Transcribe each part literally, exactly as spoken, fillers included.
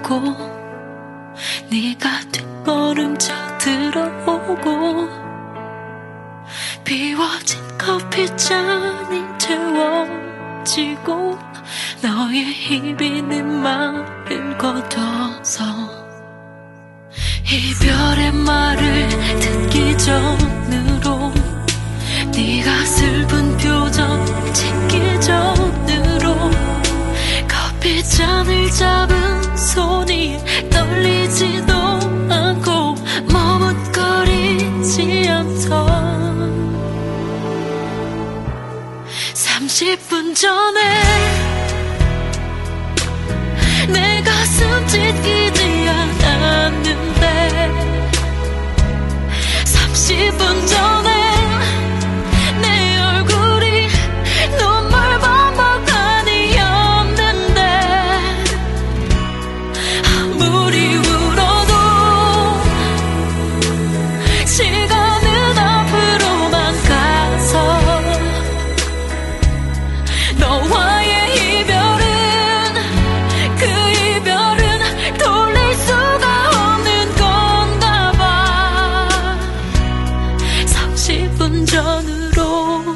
하고 네가 뒷걸음쳐 들어오고 비워진 커피잔이 채워지고 너의 입이 내 말을 걷어서 이별의 말을 듣기 전으로 네가 슬픈 표정 짓기 전으로 커피잔을 잡은 손이 떨리지도 않고 머뭇거리지 않던 삼십 분 전에 내 가슴 찢기지 않았는데 삼십 분 전에 내 얼굴이 눈물 범벅아니었는데 아무리 울어도 시간은 앞으로만 가서 너와의 이별은 그 이별은 돌릴 수가 없는 건가 봐 삼십 분 전으로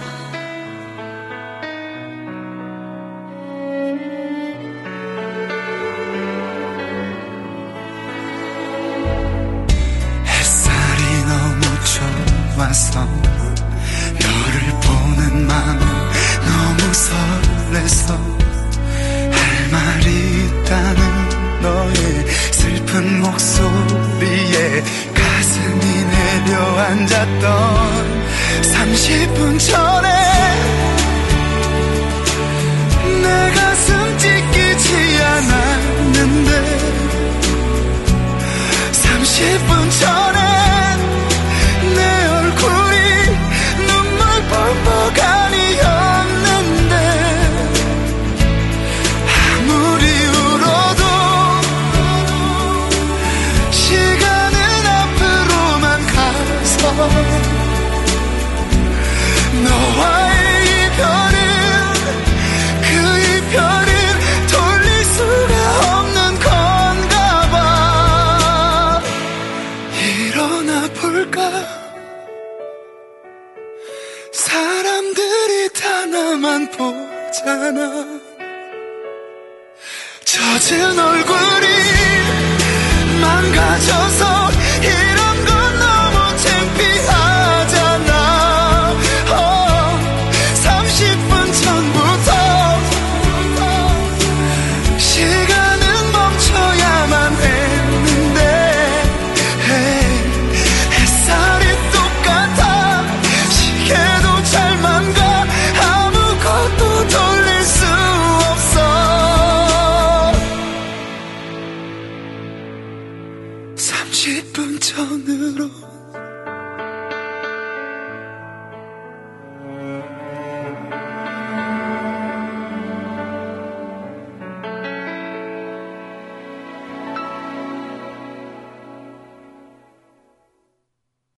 햇살이 너무 좋아서 너를 보는 마음은 너무 설레서 할 말이 있다는 너의 슬픈 목소리에 가슴이 내려앉았던 삼십 분 전에 내 가슴 찢기지 않았는데 삼십 분 전에 내 얼굴이 눈물 범벅 아니었는데 아무리 울어도 시간은 앞으로만 가서 너와의 이별은 그 이별은 돌릴 수가 없는 건가 봐 일어나 볼까 사람들이 다 나만 보잖아 젖은 얼굴이 망가져서 이런 건 너무 창피하잖아 어, 삼십 분 전부터 시간은 멈춰야만 했는데 헤이, 햇살이 똑같아 시계도 잘만 가 아무것도 돌릴 수 없어 삼십 분 전으로